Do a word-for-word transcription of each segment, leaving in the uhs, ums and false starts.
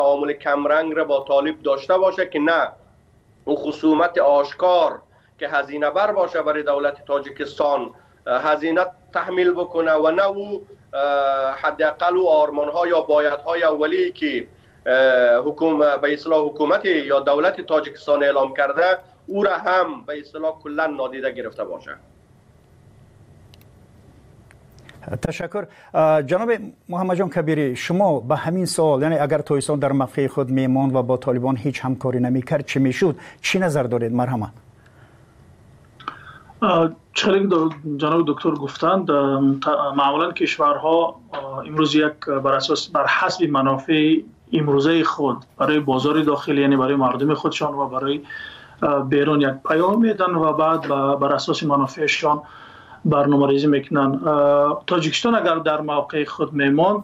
تعامل کمرنگ را با طالب داشته باشه که نه او خصومت آشکار که هزینه بر باشه برای دولت تاجیکستان هزینه تحمیل بکنه و نه او حداقل او آرمان‌ها یا بایدهای اولی که حکومت به اصطلاح حکومت یا دولت تاجیکستان اعلام کرده او را هم به اصطلاح کلا نادیده گرفته باشه. تشکر. جناب محمد جان کبیری، شما به همین سوال، یعنی اگر تویسان در موقع خود میماند و با طالبان هیچ همکاری نمیکرد چی میشد؟ چی نظر دارید؟ مرحمت. چه جناب دکتر گفتند، معمولا کشورها امروز یک بر اساس بر حسب منافع امروزه خود برای بازار داخلی، یعنی برای مردم خودشان و برای بیرون یک پیام میدن و بعد بر اساس منافعشان برنامه‌ریزی میکنن. تاجیکستان اگر در موقع خود میماند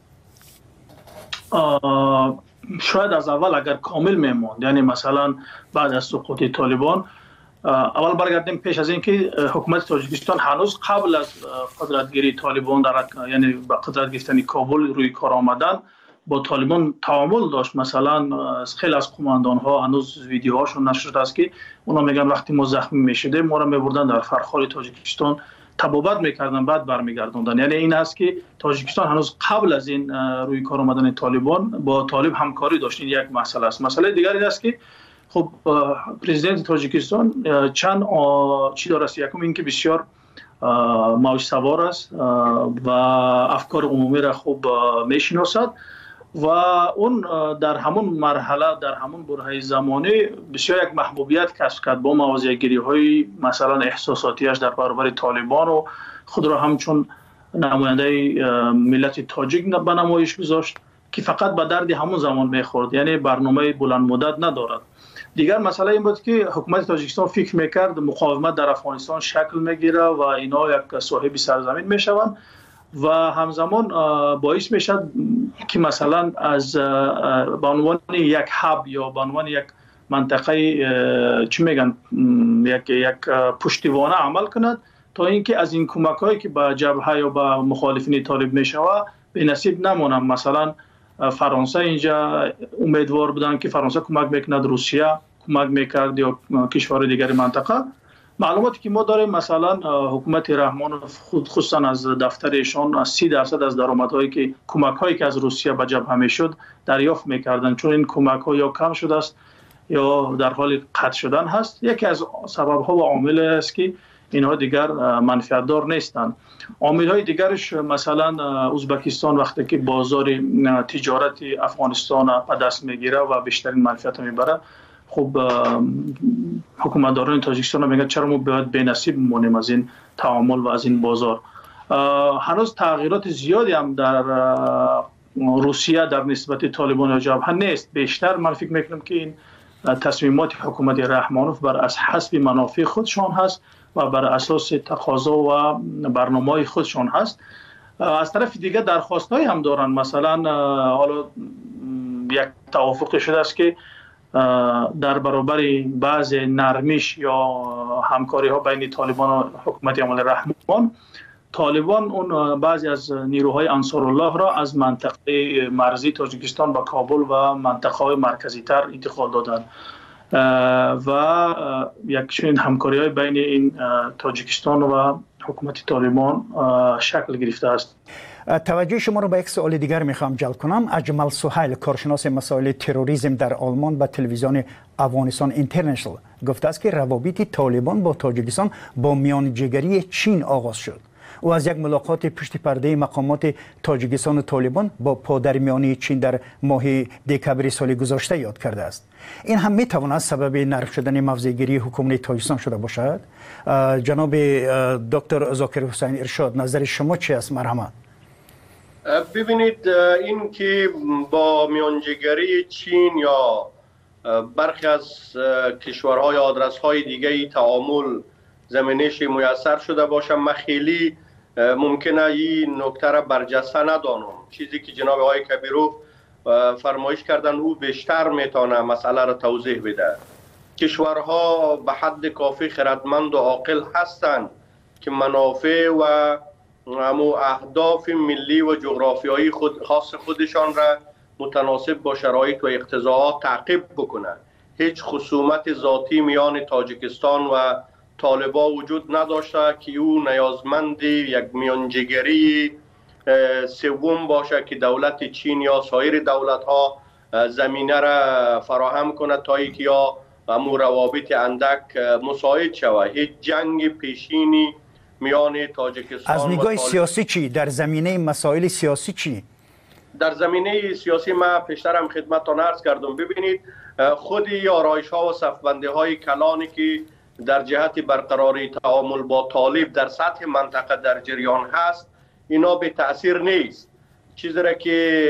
شاید از اول اگر کامل میماند، یعنی مثلا بعد از سقوط طالبان، اول برگردیم پیش از اینکه حکومت تاجیکستان هنوز قبل از قدرتگیری طالبان در یعنی با قدرت گرفتن کابل روی کار آمدن با طالبان تعامل داشت. مثلا خیلی از قماندان ها هنوز ویدیوهاشون نشر شده است که اونا میگن وقتی ما زخمی میشدیم ما را میبردن در فرخار تاجیکستان تبابت میکردن بعد برمیگردوندن. یعنی این است که تاجیکستان هنوز قبل از این روی کار آمدن طالبان با طالب همکاری داشت. این یک مسئله است. مسئله دیگر این است که خب پرزیدنت تاجیکستان چند چی داره است. یکم این که بسیار موج سوار است و افکار عمومی را خوب میشناسد و اون در همون مرحله در همون برهه زمانی بسیار یک محبوبیت کسب کرد با موضع‌گیری های مثلا احساساتیش در برابر طالبان و خود را همچون نماینده ملت تاجیک به نمایش گذاشت که فقط به درد همون زمان میخورد، یعنی برنامه بلند مدت ندارد. دیگر مسئله این بود که حکومت تاجیکستان فکر میکرد مقاومت در افغانستان شکل میگیره و اینا یک صاحب سرزمین میشوند و همزمان باعث میشد که مثلا از به عنوان یک هاب یا به عنوان یک منطقه چی میگن یک یک پشتیبانه عمل کند تا اینکه از این کمک هایی که به جبهه یا به مخالفین طالب میشود به نصیب نمونم. مثلا فرانسه اینجا امیدوار بودن که فرانسه کمک میکند، روسیه کمک میکرد یا کشور دیگر منطقه. معلوماتی که ما داریم مثلا حکومت رحمانوف خود خصوصا از دفترشان از سی درصد از درآمدهایی که کمک هایی که از روسیه به جبهه میشد دریافت میکردن، چون این کمک ها یا کم شده است یا در حال قطع شدن هست. یکی از سبب ها و عامل است که اینها دیگر منفعت دار نیستند. عامل های دیگرش مثلا ازبکستان وقتی که بازار تجارت افغانستان به دست میگیره و بیشترین منفعت میبره، خب حکومتداران تاجیکستان میگن چرا ما باید بی‌نصیب بمونیم از این تعامل و از این بازار. هنوز تغییرات زیادی هم در روسیه در نسبت طالبان و جبهه نیست. بیشتر من فکر میکنم که این تصمیمات حکومت رحمانوف بر از حسب منافع خودشان هست و بر اساس تقاضا و برنامه‌های خودشان هست. از طرف دیگه درخواست‌هایی هم دارن. مثلا حالا یک توافق شده است که در برابر بعض نرمیش یا همکاری ها بین طالبان و حکومت عمل رحمان، طالبان اون بعضی از نیروهای انصارالله را از منطقه مرزی تاجیکستان با کابل و منطقه های مرکزی تر انتقال دادن و یک چنین همکاری های بین این تاجیکستان و حکومت طالبان شکل گرفته است. توجه شما رو به یک سوال دیگر میخوام جلب کنم. اجمل سهیل، کارشناس مسائل تروریسم در آلمان، به تلویزیون افغانستان اینترنشنال گفته است که روابط طالبان با تاجیکستان با میانجیگری چین آغاز شد. او از یک ملاقات پشت پرده مقامات تاجیکستان و طالبان با پادرمیانی چین در ماه دکبر سال گذشته یاد کرده است. این هم میتواند سبب نرم شدن موضع‌گیری حکومت تاجیکستان شده باشد. جناب دکتر ذاکر حسین ارشاد، نظر شما چی است؟ مرحمت. ببینید، این که با میانجیگری چین یا برخی از کشورهای آدرس‌های دیگه تعامل زمینش میسر شده باشه، من خیلی ممکنه این نکته را برجسته ندانم. چیزی که جناب آقای کبیروف فرمایش کردن او بیشتر میتونه مسئله را توضیح بده. کشورها به حد کافی خردمند و عاقل هستند که منافع و امو اهداف ملی و جغرافیایی خود خاص خودشان را متناسب با شرایط و اقتضاعات تعقیب بکنه. هیچ خصومت ذاتی میان تاجیکستان و طالبان وجود نداشته که او نیازمند یک میانجیگری سوم باشه که دولت چین یا سایر دولت ها زمینه را فراهم کنه تا اینکه یا امو روابط اندک مساعد شود. هیچ جنگ پیشینی میان تاجیکستان از نگاه سیاسی چی؟ در زمینه مسائل سیاسی چی؟ در زمینه سیاسی ما پیشترم خدمتتان عرض کردم. ببینید خود آرایش ها و صفبندی های کلانی که در جهت برقراری تعامل با طالب در سطح منطقه در جریان هست اینا به تأثیر نیست. چیزی را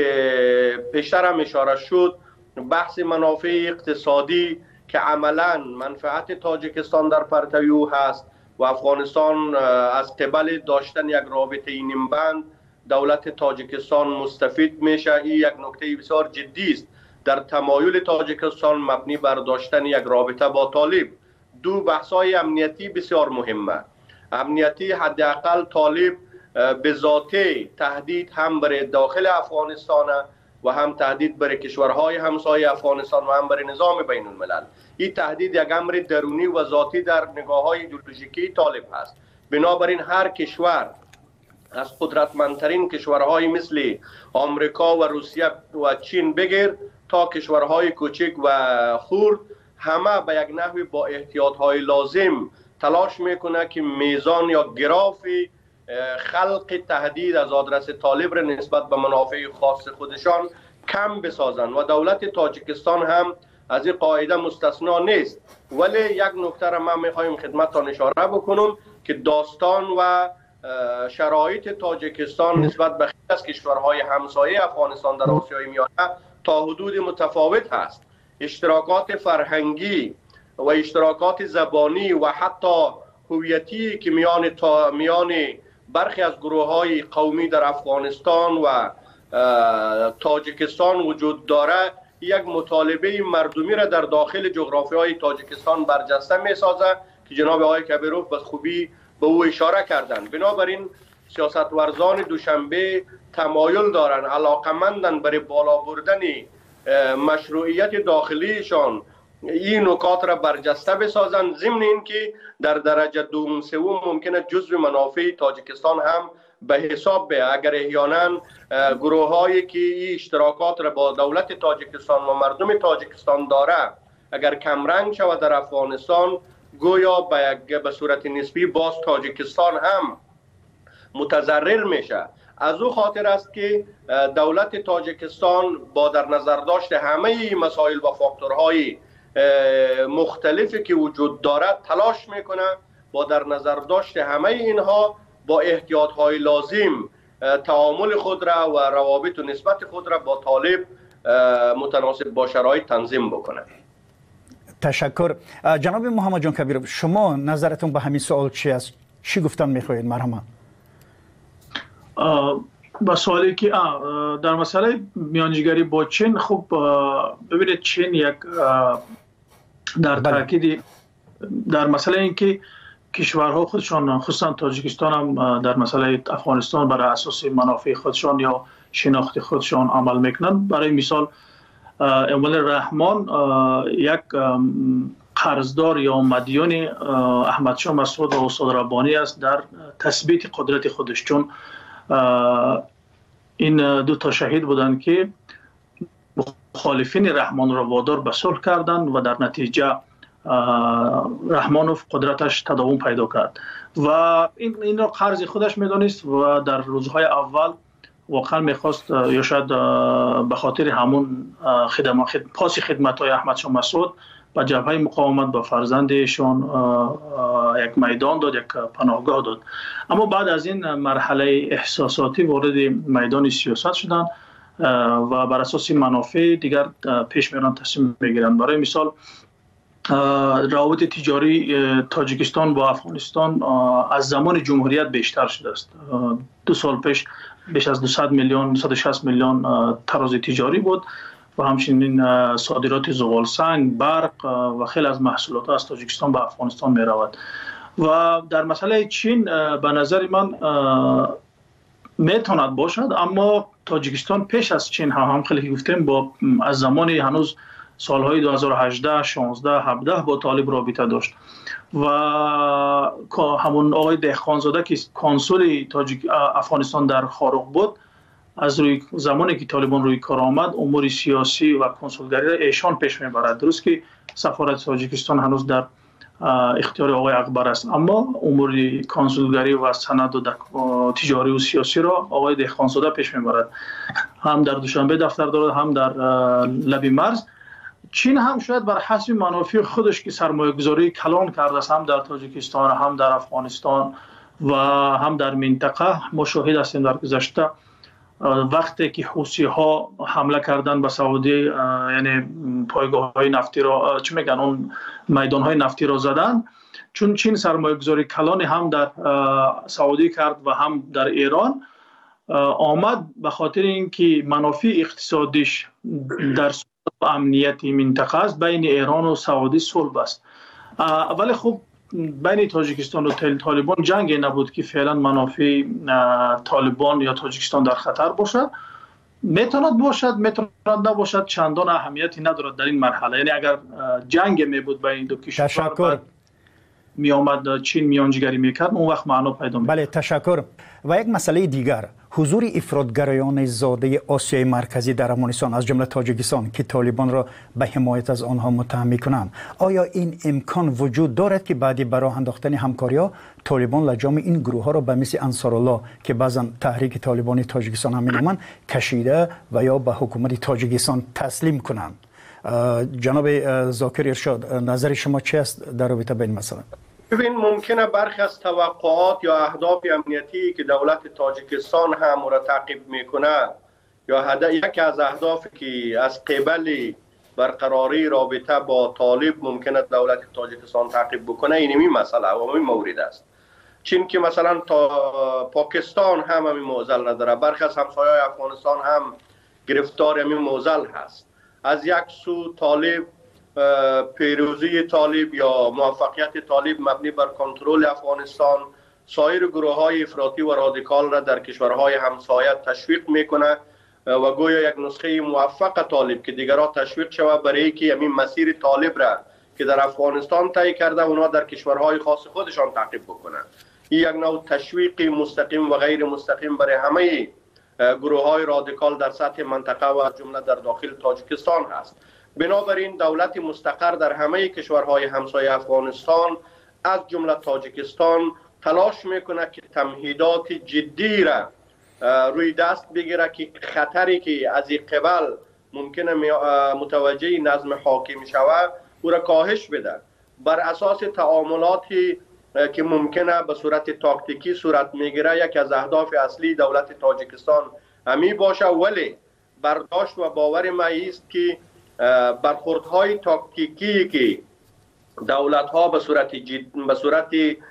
که پیشترم اشاره شد بحث منافع اقتصادی که عملا منفعت تاجیکستان در پرتو او هست و افغانستان از قبل داشتن یک رابطه نیمبند دولت تاجیکستان مستفید میشه. این یک نکته بسیار جدی است در تمایل تاجیکستان مبنی بر داشتن یک رابطه با طالب. دو بحث‌های امنیتی بسیار مهمه. امنیتی حداقل طالب به ذاته تهدید هم برای داخل افغانستان و هم تهدید برای کشورهای همسایه افغانستان و هم برای نظام بین الملل. این تهدید یک امر درونی و ذاتی در نگاه‌های ایدئولوژیکی طالب هست. بنابراین هر کشور از قدرتمندترین کشورهای مثل آمریکا و روسیه و چین بگیر تا کشورهای کوچک و خرد همه به یک نحوی با احتیاطهای لازم تلاش میکنه که میزان یا گراف خلق تهدید از آدرس طالب را نسبت به منافع خاص خودشان کم بسازند و دولت تاجیکستان هم از این قاعده مستثنا نیست. ولی یک نکته را من میخوایم خدمتتان اشاره بکنم که داستان و شرایط تاجیکستان نسبت به خیلی از کشورهای همسایه افغانستان در آسیای میانه تا حدود متفاوت هست. اشتراکات فرهنگی و اشتراکات زبانی و حتی هویتی که میان تا میان برخی از گروه‌های قومی در افغانستان و تاجیکستان وجود داره یک مطالبه مردمی را در داخل جغرافیای تاجیکستان برجسته می‌سازد که جناب آقای کبیروف به خوبی به او اشاره کردند. بنابراین سیاستورزان دوشنبه تمایل دارند علاقمندن برای بالا بردن مشروعیت داخلیشان این نکات را برجسته بسازند، ضمن اینکه در درجه دوم سوم ممکنه جزء منافع تاجیکستان هم به حساب بیاید. اگر احیانا گروه هایی که این اشتراکات را با دولت تاجیکستان و مردم تاجیکستان داره اگر کمرنگ شود در افغانستان گویا به به صورت نسبی باز تاجیکستان هم متضرر میشه. از او خاطر است که دولت تاجیکستان با در نظر داشت همه مسائل و فاکتورهای مختلفی که وجود دارد تلاش میکنه با در نظر داشت همه اینها با احتیاطهای لازم تعامل خود را و روابط و نسبت خود را با طالب متناسب با شرایط تنظیم بکنه. تشکر. جناب محمد جان کبیروف، شما نظرتون به همین سوال چی است؟ چی گفتن میخواهید؟ مرحبا. با سوالی که در مسئله میانجیگری با چین، خب ببینید چین یک در تاکید در مسئله اینکه کشورها خودشان خصوصا تاجیکستان هم در مسئله افغانستان برای اساس منافع خودشان یا شناخت خودشان عمل میکنند. برای مثال اول رحمان یک قرضدار یا مدیون احمد شاه مسعود و استاد ربانی است در تثبیت قدرت خودش، چون این دو تا شهید بودند که مخالفین رحمان را وادار به صلح کردند و در نتیجه رحمانوف قدرتش تداوم پیدا کرد و این این را قرض خودش میدانست و در روزهای اول واقعا میخواست یا شاید به خاطر همون خدمات خد... پاس خدمت‌های احمد شاه مسعود به جبهه مقاومت به فرزندشان یک میدان داد، یک پناهگاه داد. اما بعد از این مرحله احساساتی وارد میدان سیاست شدند و بر اساس منافع دیگر پیش میرن، تصمیم میگیرند. برای مثال روابط تجاری تاجیکستان با افغانستان از زمان جمهوریت بیشتر شده است. دو سال پیش بیش از دویست میلیون صد و شصت میلیون تراز تجاری بود و همچنین صادرات زغال سنگ، برق و خیلی از محصولات از تاجیکستان به افغانستان می رود. و در مسئله چین به نظر من میتواند باشد، اما تاجیکستان پیش از چین هم هم خیلی گفتیم با از زمانی هنوز سالهای دو هزار و هجده، شانزده، هفده با طالب رابطه داشت و همون آقای دهخانزاده که کنسول تاجیک افغانستان در خاروق بود، از روی زمانی که طالبان روی کار آمد امور سیاسی و کنسولگری را ایشان پیش میبرد. درست که سفارت تاجیکستان هنوز در اختیار آقای اکبر است، اما امور کنسولگری و سند و تجاری و سیاسی را آقای دهخانزاده پیش میبرد. هم در دوشنبه دفتر دارد، هم در لب مرز. چین هم شاید بر حسب منافع خودش که سرمایه گذاری کلان کرده است، هم در تاجیکستان، هم در افغانستان و هم در منطقه. ما شاهد هستیم در گذشته وقتی که حوثی ها حمله کردن به سعودی، یعنی پایگاه های نفتی را چی میگن اون میدان های نفتی را زدن، چون چین سرمایه گذاری کلان هم در سعودی کرد و هم در ایران آمد، به خاطر اینکه منافع اقتصادیش در و امنیتی منطقه است. بین ایران و سعودی صلح است، ولی خب بین تاجیکستان و طالبان جنگی نبود که فعلا منافع طالبان یا تاجیکستان در خطر باشد. میتواند باشد، میتواند نباشد، چندان اهمیتی ندارد در این مرحله. یعنی اگر جنگ می بود بین دو کشور، تشکر، می آمد چین میانجیگری میکرد، اون وقت معنا پیدا میکرد. بله تشکر. و یک مسئله دیگر، حضور افراطگرایان زاده آسیای مرکزی در افغانستان از جمله تاجیکستان که طالبان را به حمایت از آنها متهم می‌کنند، آیا این امکان وجود دارد که بعدی برای انداختن همکاری‌ها طالبان لجام این گروه‌ها را به مثل انصارالله که بعضا تحریک طالبانی تاجیکستان هم می‌نامند کشیده و یا به حکومت تاجیکستان تسلیم کنند؟ جناب ذاکر ارشاد، نظر شما چی است در رابطه با این مسئله؟ ببین، ممکنه برخی از توقعات یا اهداف امنیتی که دولت تاجیکستان هم را تعقیب میکنه یا هدف یکی از اهدافی که از قبل برقراری رابطه با طالب ممکنه دولت تاجیکستان تعقیب بکنه، اینمی مسئله و این مورد است. چون که مثلا تا پاکستان هم همین معضل نداره، برخی از همسایه‌های افغانستان هم گرفتار همین معضل هست. از یک سو طالب، پیروزی طالب یا موفقیت طالب مبنی بر کنترل افغانستان سایر گروه های افراطی و رادیکال را در کشورهای همسایه تشویق میکنه و گویا یک نسخه موفق طالب که دیگران تشویق شود برای که همین مسیر طالب را که در افغانستان طی کرده اونا در کشورهای خاص خودشان تعقیب بکنه. این یک نوع تشویق مستقیم و غیر مستقیم برای همه گروه های رادیکال در سطح منطقه و جمله در داخل تاجیکستان هست. بنابراین دولت مستقر در همه کشورهای همسایه افغانستان از جمله تاجیکستان تلاش میکنه که تمهیدات جدی را روی دست بگیره که خطری که از این قبل ممکنه متوجه نظم حاکم شود او را کاهش بده. بر اساس تعاملاتی که ممکنه به صورت تاکتیکی صورت میگیره، یک از اهداف اصلی دولت تاجیکستان همی باشه، ولی برداشت و باور ما است که برخوردهای تاکتیکی که دولت‌ها به صورت جد... به صورت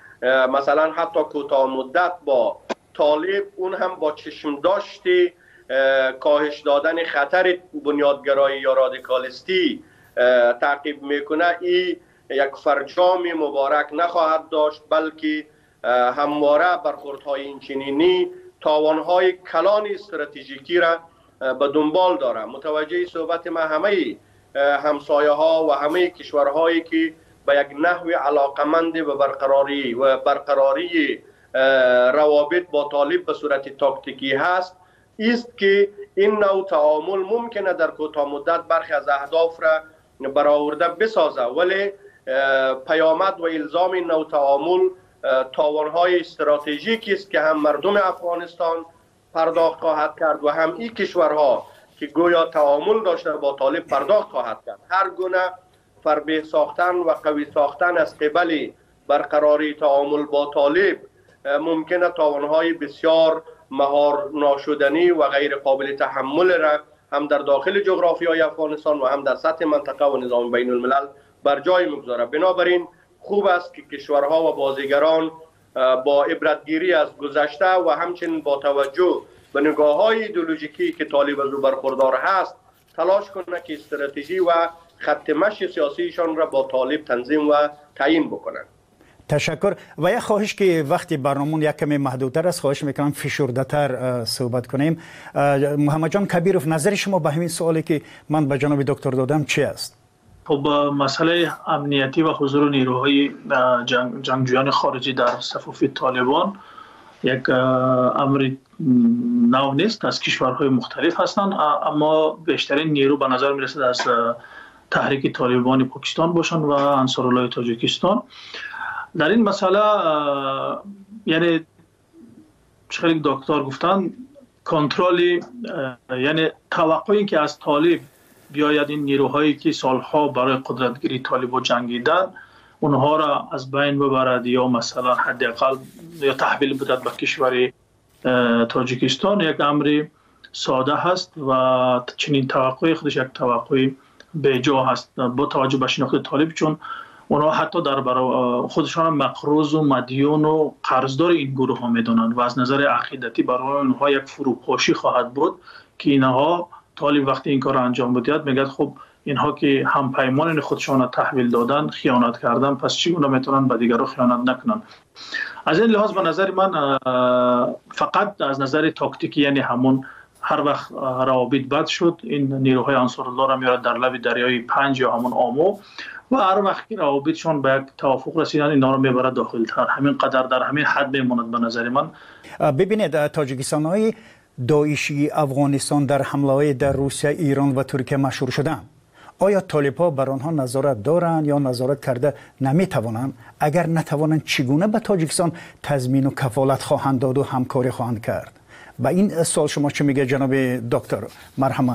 مثلا حتی کوتاه مدت با طالب، اون هم با چشم داشتی کاهش دادن خطر بنیادگرایی یا رادیکالیستی تعقیب میکنه، این یک فرجام مبارک نخواهد داشت، بلکه همواره برخوردهای اینچنینی تاوانهای کلان استراتژیکی را به دنبال داره. متوجه صحبت ما همه همسایه ها و همه کشورهایی که به یک نحو علاقمند به برقراری و برقراری روابط با طالب به صورت تاکتیکی هست، است که این نوع تعامل ممکنه در کوتاه مدت برخی از اهداف را برآورده بسازه، ولی پیامد و الزام این نوع تعامل تاوانهای استراتژیکی است که هم مردم افغانستان پرداخت خواهد کرد و هم این کشورها که گویا تعامل داشته با طالب پرداخت خواهد کرد. هر گونه فربه ساختن و قوی ساختن از قبل برقراری تعامل با طالب ممکنه تاوانهای بسیار مهار ناشدنی و غیر قابل تحمل را هم در داخل جغرافیای افغانستان و هم در سطح منطقه و نظام بین الملل بر جای میگذاره. بنابراین خوب است که کشورها و بازیگران با عبرتگیری از گذشته و همچنین با توجه به نگاه‌های ایدئولوژیکی که طالب از او برخوردار هست تلاش کنه که استراتژی و خط مشی سیاسیشان را با طالب تنظیم و تعیین بکنند. تشکر. و یک خواهش که وقتی برنامه یک کمی محدودتر است، خواهش میکنم فشرده‌تر صحبت کنیم. محمد جان کبیروف، نظر شما به همین سوالی که من به جناب دکتر دادم چی است؟ خب مسئله امنیتی و حضور نیروهای جنگ، جنگجویان خارجی در صفوف طالبان یک امر نو نیست. از کشورهای مختلف هستند، اما بیشترین نیرو به نظر میرسد از تحریک طالبان پاکستان باشند و انصارالله تاجیکستان. در این مسئله یعنی چخیلی دکتر گفتن کنترلی، یعنی توقعی که از طالب بیاید این نیروهایی که سالها برای قدرتگیری طالب جنگیدن اونها را از بین ببرد یا مثلا حداقل یا تحویل بدهد به کشور تاجیکستان، یک امر ساده هست و چنین توقعی خودش یک توقعی بیجا هست با توجه به شناخت طالب، چون اونها حتی در برای خودشان مقروض و مدیون و قرضدار این گروه ها میدونند و از نظر عقیدتی برای اونها یک فروپاشی خواهد بود که اینها طالب وقتی این کار را انجام بدهد میگه خب اینها که هم پیمان خودشان را تحویل دادن خیانت کردن، پس چگونه میتونن به دیگران خیانت نکنن. از این لحاظ به نظر من فقط از نظر تاکتیکی، یعنی همون هر وقت روابط بد شد این نیروهای انصارالله را میارد در لب دریای پنج یا همون آمو و هر وقت که روابطشون به یک توافق رسیدن اینا رو میبرد داخل تر، همین قدر در همین حد میموند به نظر من. ببینید تاجیکستان های داعشی افغانستان در حمله در روسیه، ایران و ترکیه مشهور شدند. آیا طالب‌ها بر آنها نظارت دارند یا نظارت کرده نمیتوانند؟ اگر نتوانند چگونه به تاجیکستان تضمین و کفالت خواهند داد و همکاری خواهند کرد؟ با این سوال شما چه میگه جناب دکتر؟ مرحمت.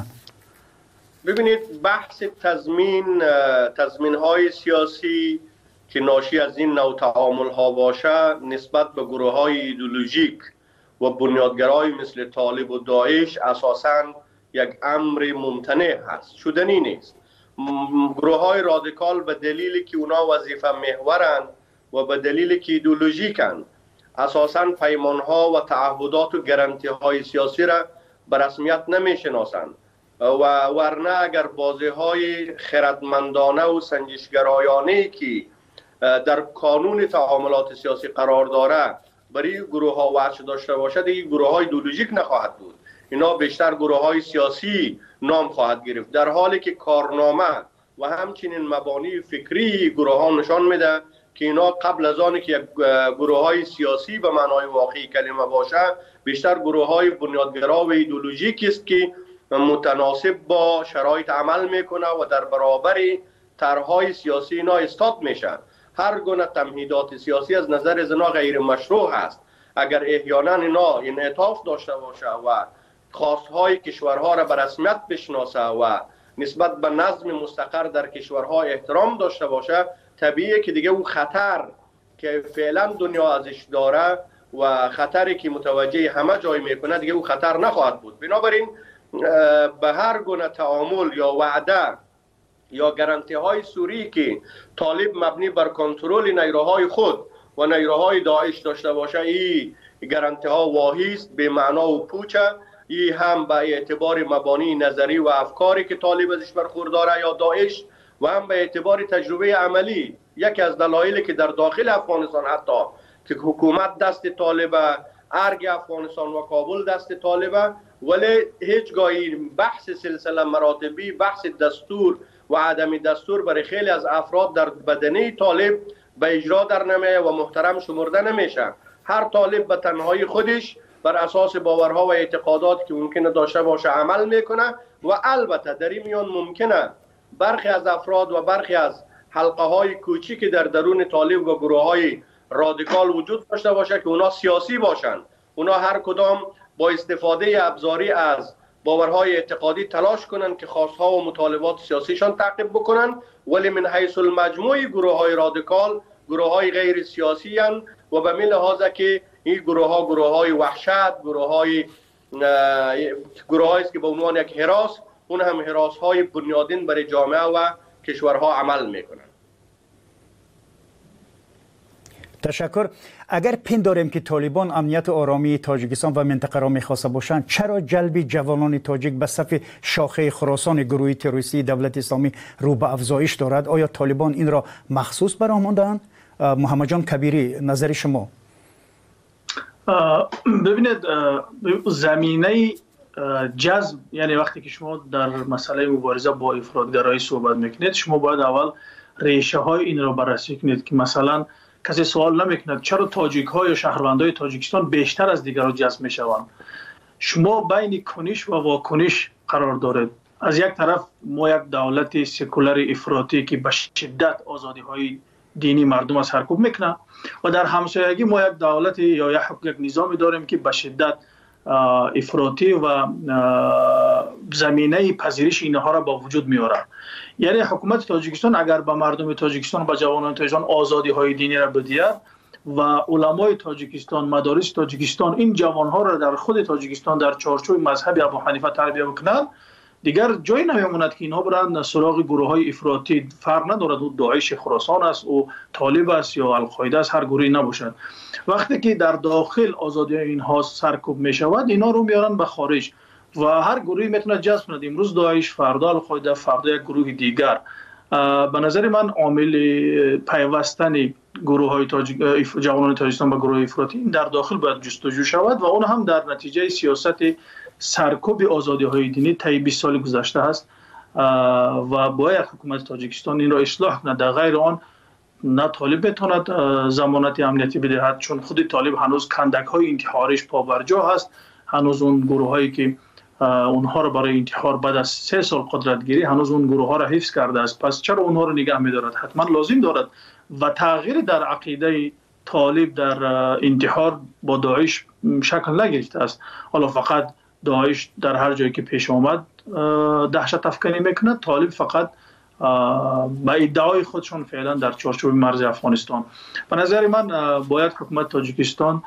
ببینید بحث تضمین تضمین های سیاسی که ناشی از این نوع تعامل ها باشه نسبت به گروه های ایدئولوژیک و بنیادگرای مثل طالب و داعش اساساً یک امر ممتنع هست، شدنی نیست. گروه های رادیکال به دلیلی که اونا وظیفه محورند و به دلیلی که ایدئولوژیکن اساساً پیمان ها و تعهدات و گارانتی های سیاسی را به رسمیت نمی شناسند و ورنه اگر بازی های خردمندانه و سنجشگرایانه که در قانون تعاملات سیاسی قرار داره برای گروه ها وجه داشته باشد، این گروه های ایدئولوژیک نخواهد بود، اینا بیشتر گروه های سیاسی نام خواهد گرفت، در حالی که کارنامه و همچنین مبانی فکری گروه ها نشان میده که اینا قبل از آن که یک گروه های سیاسی به معنای واقعی کلمه باشه بیشتر گروه های بنیادگرا و ایدئولوژیک است که متناسب با شرایط عمل میکنه و در برابر طرحهای سیاسی اینا استاد میشن. هر گونه تمهیدات سیاسی از نظر زنا غیر مشروع است. اگر احیانا اینا انعطاف داشته باشه و خواستهای کشورها را به رسمیت بشناسه و نسبت به نظم مستقر در کشورها احترام داشته باشه، طبیعیه که دیگه اون خطر که فعلا دنیا ازش داره و خطری که متوجه همه جای میکنه دیگه اون خطر نخواهد بود. بنابراین به هر گونه تعامل یا وعده یا گارانتی های سوری که طالب مبنی بر کنترل نیروهای خود و نیروهای داعش داشته باشه، این گارانتی ها واهی است، به معنا و پوچه. این هم به اعتبار مبانی نظری و افکاری که طالب ازش برخورداره یا داعش و هم به اعتبار تجربه عملی. یکی از دلایلی که در داخل افغانستان حتی که حکومت دست طالبه، ارگ افغانستان و کابل دست طالبه، ولی هیچگاهی بحث سلسله مراتبی، بحث دستور و عدم دستور برای خیلی از افراد در بدنه طالب به اجرا در نمیه و محترم شمرده نمیشه. هر طالب به تنهایی خودش بر اساس باورها و اعتقاداتی که ممکنه داشته باشه عمل میکنه و البته در این میان ممکنه برخی از افراد و برخی از حلقه های کوچیک در درون طالب و گروه های رادیکال وجود داشته باشه که اونا سیاسی باشن. اونا هر کدام با استفاده ابزاری از باورهای اعتقادی تلاش کنن که خواستها و مطالبات سیاسیشان تعقیب بکنن، ولی من حیث المجموع گروه های رادیکال گروه های غیر سیاسی هن و به این لحاظ که این گروه ها گروه های وحشت، گروه های گروه هایی است که به عنوان یک هراس، اون هم هراس های بنیادین برای جامعه و کشورها عمل میکنن. تشکر. اگر پنداریم که طالبان امنیت و آرامی تاجیکستان و منطقه را می‌خواسته باشند، چرا جلب جوانان تاجیک به صف شاخه خراسان گروه تروریستی دولت اسلامی رو به افزایش دارد؟ آیا طالبان این را مخصوص برآمدند محمد جان کبیری، نظر شما؟ ببینید، زمینه جذب، یعنی وقتی که شما در مسئله مبارزه با افراطگرایی صحبت میکنید، شما باید اول ریشه های این را بررسی کنید که مثلا کسی سوال نمیکند چرا تاجیک ها یا شهروندای تاجیکستان بیشتر از دیگران جذب میشوند. شما بین کنش و واکنش قرار دارید. از یک طرف ما یک دولت سکولار افراطی که به شدت آزادی های دینی مردم از سرکوب میکنه و در همسایگی ما یک دولت یا یک یک نظامی داریم که به شدت افراطی و زمینه پذیرش اینها را با وجود میاره. یعنی حکومت تاجیکستان اگر به مردم تاجیکستان و جوانان تاجیکستان آزادی های دینی را بدهد و علمای تاجیکستان، مدارس تاجیکستان این جوان ها را در خود تاجیکستان در چارچوب مذهب ابو حنیفه تربیت بکنند، دیگر جایی نمیماند که اینا برند سراغ گروه های افراطی. فرق ندارد او داعش خراسان است، او طالب است یا القاعده است، هر گروهی نباشد. وقتی که در داخل آزادی اینها سرکوب می شود، اینا رو میارن به خارج و هر گروهی میتونه جذب کند. امروز داعش، فردا القاعده، فردا یک گروه دیگر. به نظر من عامل پیوستن گروه های تاجیک جوانان تاجیکستان به گروه افراطی در داخل باید جستجو شود و اون هم در نتیجه سیاست سرکوب آزادی های دینی طی بیست سال گذشته است و باید حکومت تاجیکستان این را اصلاح کند. در غیر آن نه طالب بتواند ضمانت امنیتی بدهد، چون خود طالب هنوز کندک های انتحاریش پابرجا هست. هنوز اون گروه هایی که اونها را برای انتحار بعد از سه سال قدرت گیری هنوز اون گروه ها را حفظ کرده است. پس چرا اونها را نگه می‌دارد؟ حتما لازم دارد و تغییر در عقیده طالب در انتحار با داعش شکل نگرفته است. حالا فقط داعش در هر جایی که پیش آمد دهشت افکنی میکند، طالب فقط با ادعای خودشون فعلا در چارچوب مرز افغانستان. به نظر من باید حکومت تاجیکستان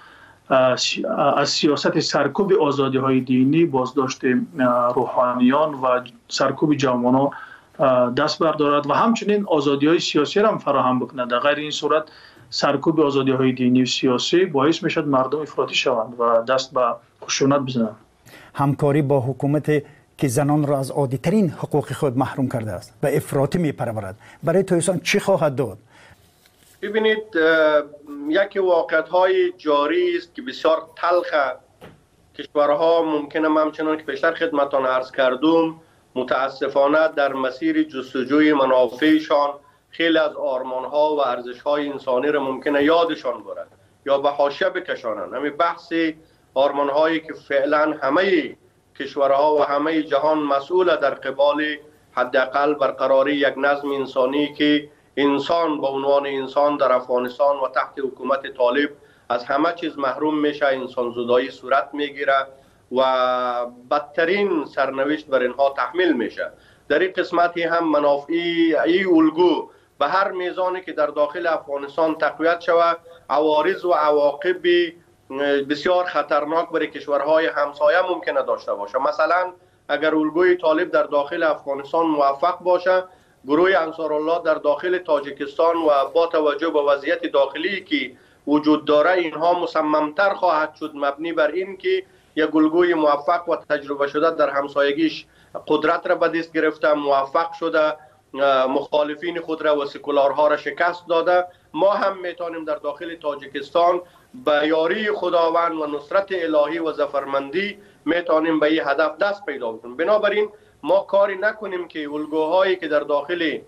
از سیاست سرکوب آزادی های دینی، بازداشت روحانیان و سرکوب جوانان دست بردارد و همچنین آزادی های سیاسی را هم فراهم بکند. در غیر این صورت سرکوب آزادی های دینی و سیاسی باعث میشد مردم افراطی شوند و دست به خشونت بزنند. همکاری با حکومت که زنان را از عادی ترین حقوق خود محروم کرده است و افراطی میپرورد، برای تاجیکستان چی خواهد داد؟ ببینید، یکی واقعیت‌های جاری است که بسیار تلخ. کشورها ممکنه همچنان که پیشتر خدمتان عرض کردم متاسفانه در مسیر جستجوی منافعشان خیلی از آرمان‌ها و ارزش‌های انسانی را ممکنه یادشان برد یا به حاشیه بکشانند. همین بحث آرمان‌هایی که فعلا همه کشورها و همه جهان مسئول در قبال حداقل برقراری یک نظم انسانی که انسان به عنوان انسان در افغانستان و تحت حکومت طالب از همه چیز محروم میشه، انسان زدایی صورت میگیره و بدترین سرنوشت بر اینها تحمیل میشه. در این قسمتی هم منافعی ای الگو به هر میزانی که در داخل افغانستان تقویت شود، عوارض و عواقب بسیار خطرناک برای کشورهای همسایه ممکنه داشته باشه. مثلا اگر الگوی طالب در داخل افغانستان موفق باشه، گروه انصارالله در داخل تاجیکستان و با توجه به وضعیت داخلی که وجود داره اینها مصممتر خواهد شد مبنی بر این که یک الگوی موفق و تجربه شده در همسایگیش قدرت را به دست گرفته، موفق شده، مخالفین خود را و سکولارها را شکست داده. ما هم میتونیم در داخل تاجیکستان به یاری خداوند و نصرت الهی و ظفرمندی میتونیم به این هدف دست پیدا کنیم. بنابراین ما کاری نکنیم که الگوهایی که در داخل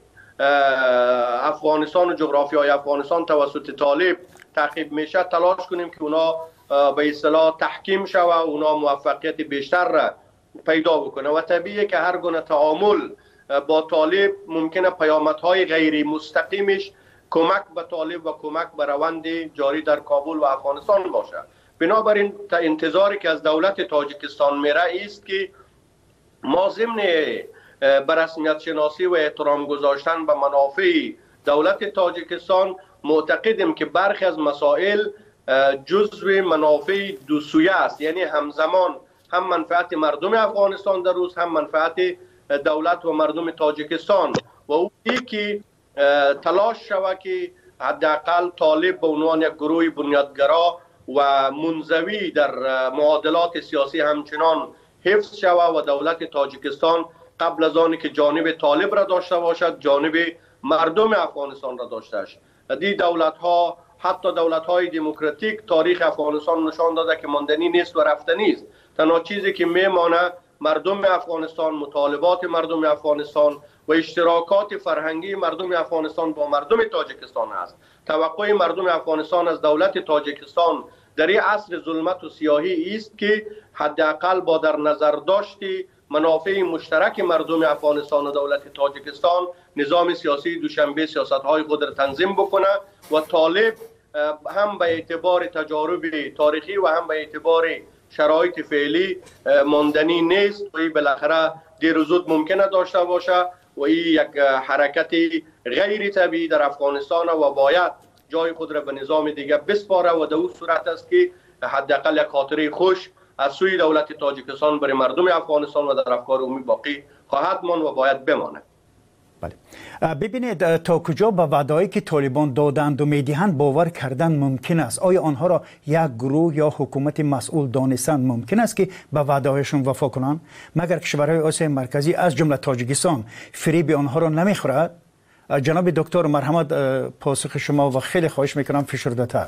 افغانستان و جغرافیای افغانستان توسط طالب تعقیب میشه تلاش کنیم که اونا به اصطلاح تحکیم شوه و اونا موفقیت بیشتر را پیدا بکنه و طبیعیه که هر گونه تعامل با طالب ممکنه پیامدهای غیر مستقیمش کمک به طالب و کمک به روند جاری در کابل و افغانستان باشه. بنابراین تا انتظاری که از دولت تاجیکستان میره است که ما ضمن به رسمیت شناسی و احترام گذاشتن به منافع دولت تاجیکستان معتقدیم که برخی از مسائل جزو منافع دو سویه است، یعنی همزمان هم منفعت مردم افغانستان در روز هم منفعت دولت و مردم تاجیکستان و او که تلاش شود که حداقل طالب به عنوان یک گروه بنیادگرا و منزوی در معادلات سیاسی همچنان حفظ شود و دولت تاجیکستان قبل از آنی که جانب طالب را داشته باشد جانب مردم افغانستان را داشته است. دی دولت ها، حتی دولت های دموکراتیک، تاریخ افغانستان نشان داده که ماندنی نیست و رفتنی است. تنها چیزی که میمانه مردم افغانستان، مطالبات مردم افغانستان و اشتراکات فرهنگی مردم افغانستان با مردم تاجیکستان است. توقع مردم افغانستان از دولت تاجیکستان در این عصر ظلمت و سیاهی است که حداقل با در نظر داشتی منافع مشترک مردم افغانستان و دولت تاجیکستان نظام سیاسی دوشنبه سیاست های خود را تنظیم بکنه و طالب هم به اعتبار تجارب تاریخی و هم به اعتبار شرایط فعلی ماندنی نیست و این بالاخره دیر و زود ممکنه داشته باشه و این یک حرکت غیر طبیعی در افغانستان و باید جای خود را به نظام دیگه بسپاره و در اون صورت است که حداقل یک خاطره خوش از سوی دولت تاجیکستان برای مردم افغانستان و در افکار عمومی باقی خواهد ماند و باید بماند. بله. ببینید تا کجا به وعده‌ای که طالبان دادند و میدهند باور کردن ممکن است؟ آیا آنها را یک گروه یا حکومت مسئول دانستند ممکن است که به وعده‌هایشان وفا کنند؟ مگر کشورهای آسیای مرکزی از جمله تاجیکستان فریب آنها را نمیخورد؟ جناب دکتر مرحمت پاسخ شما و خیلی خواهش میکنم فشرده‌تر.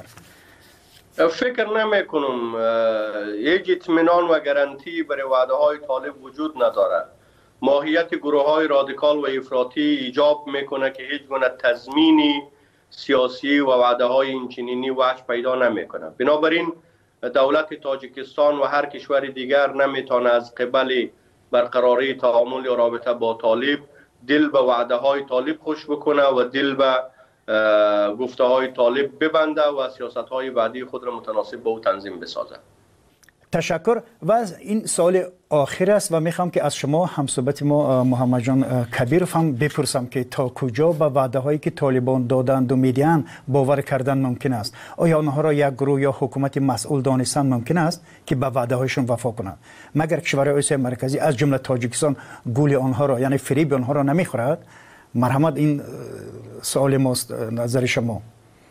فکر نمی کنم یک اطمینان و گارانتی برای وعده های طالب وجود ندارد. ماهیت گروه های رادیکال و افراطی ایجاب میکنه که هیچ گونه تضمینی سیاسی و وعده های اینچنینی وجه پیدا نمیکنه. بنابراین دولت تاجیکستان و هر کشور دیگر نمیتونه از قبل برقراری تعامل یا رابطه با طالب دل به وعده های طالب خوش بکنه و دل به گفته های طالب ببنده و سیاست های بعدی خود را متناسب با او تنظیم بسازه. تشکر. و این سال آخر است و میخوام که از شما همصحبت ما محمد جان کبیرов هم بپرسم که تا کجا به وعده هایی که طالبان دادند و میدهند باور کردن ممکن است؟ آیا آنها را یک گروه یا حکومت مسئول دانستن ممکن است که به وعده هایشان وفا کنند؟ مگر کشورهای آسیای مرکزی از جمله تاجیکستان گول آنها را یعنی فریب آنها را نمیخورد؟ مرحمت این سوال ماست، نظر شما.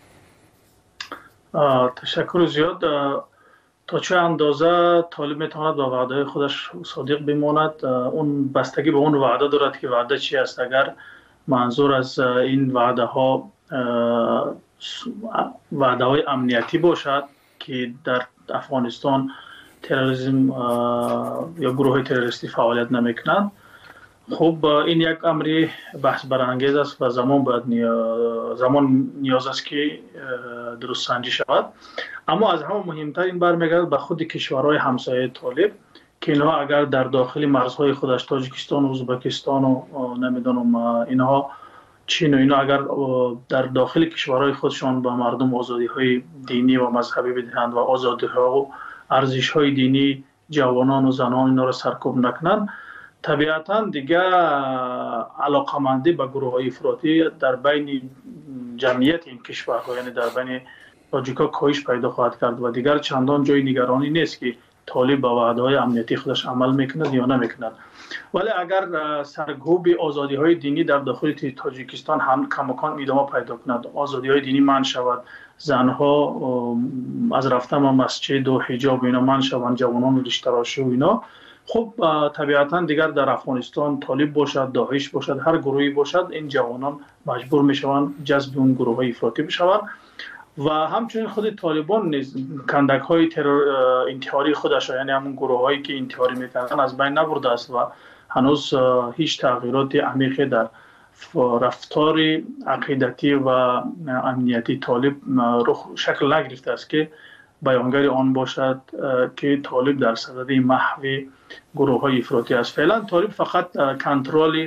تشکر زیاد. تا چه اندازه طالب میتواند با وعده خودش صادق بماند اون بستگی به اون وعده دارد که وعده چی است. اگر منظور از این وعده ها وعده های امنیتی باشد که در افغانستان تروریسم یا گروه های تروریستی فعالیت نمیکنند، خب این یک امری بحث برانگیز است و زمان باید نیا... زمان نیاز است که درست سنجی شود. اما از همه مهمتر این برمیگردد به خود کشورهای همسایه طالب که اینها اگر در داخل مرزهای خودش تاجیکستان و ازبکستان و نمیدونم اینها چین و اینا اگر در داخل کشورهای خودشان با مردم آزادی های دینی و مذهبی بدهند و آزادی ها و ارزش های دینی جوانان و زنان اینا را سرکوب نکنند، طبیعتا دیگه علاقمندی به گروه های افراطی در بین جمعیت این کشورها یعنی در بین تاجیکا کاهش پیدا خواهد کرد و دیگر چندان جای نگرانی نیست که طالب با وعده های امنیتی خودش عمل میکند یا نمیکند. ولی اگر سرکوب آزادی های دینی در داخل تاجیکستان هم کماکان ادامه پیدا کند، آزادی های دینی منع شود، زنها از رفتن به مسجد و حجاب اینا منع شوند، جوانان ریش تراشی و اینا، خب طبیعتا دیگر در افغانستان طالب باشد، داعش باشد، هر گروهی باشد، این جوانان مجبور میشوند جذب اون گروه های افراطی بشوند و همچنین خود طالبان نیز کندک های ترور انتحاری خودش یعنی همون گروه هایی که انتحاری میکنن از بین نبرده است و هنوز هیچ تغییرات عمیقی در رفتار عقیدتی و امنیتی طالب رخ شکل نگرفته است که بیانگر آن باشد که طالب در صدد محو گروه های افراطی است. فعلا طالب فقط کنترل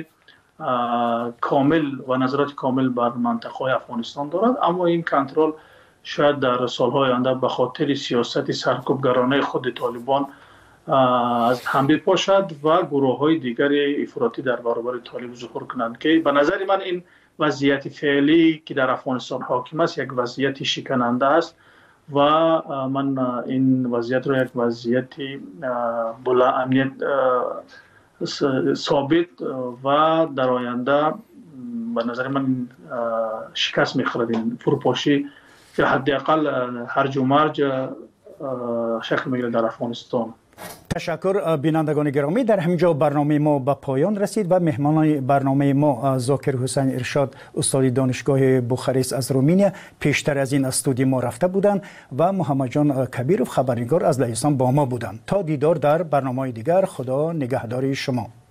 کامل و نظارت کامل بر منطقه های افغانستان دارد، اما این کنترل شاید در سالهای آینده به خاطر سیاست سرکوبگرانه خود طالبان از هم بپاشد و گروه های دیگر افراطی در برابر طالب ظهور کنند که به نظر من این وضعیت فعلی که در افغانستان حاکم است یک وضعیت شکننده است و من این وضعیت را یک وضعیت بلا امنیت ثابت و در آینده به نظر من شکست می‌خورد این فروپاشی یا حداقل هرج و مرج شکل می‌گیرد در افغانستان. تشکر بینندگان گرامی. در همینجا برنامه ما به پایان رسید و مهمان برنامه ما ذاکر حسین ارشاد استاد دانشگاه بوخارست از رومانیا پیشتر از این استودیو ما رفته بودند و محمد جان کبیرов خبرنگار از لهستان با ما بودند. تا دیدار در برنامه دیگر، خدا نگهدار شما.